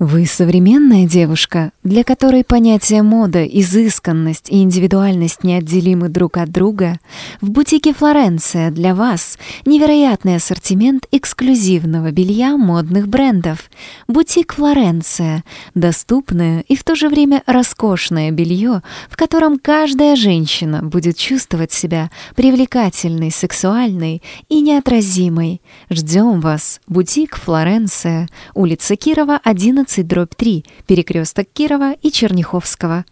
Вы современная девушка, для которой понятия мода, изысканность и индивидуальность неотделимы друг от друга? В бутике «Флоренция» для вас невероятный ассортимент эксклюзивного белья модных брендов. Бутик «Флоренция» — доступное и в то же время роскошное белье, в котором каждая женщина будет чувствовать себя привлекательной, сексуальной и неотразимой. Ждем вас! Бутик «Флоренция», улица Кирова, 11/3, перекресток Кирова и Черняховского.